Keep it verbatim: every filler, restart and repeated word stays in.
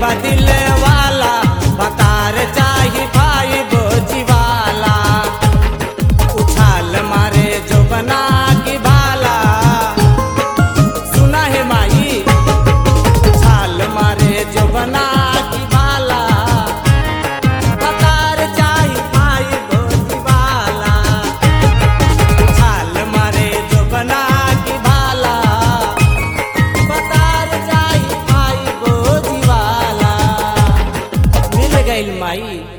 बदिल वाला बतार चाही भाई बोझी वाला उछाल मारे जो बना की भाला सुना है माई उछाल मारे जो बना की भाला बतार चाही भाई बोझी वाला उछाल मारे जो बना की भाला बतार चाही भाई बोझी वाला मिल गइल माई।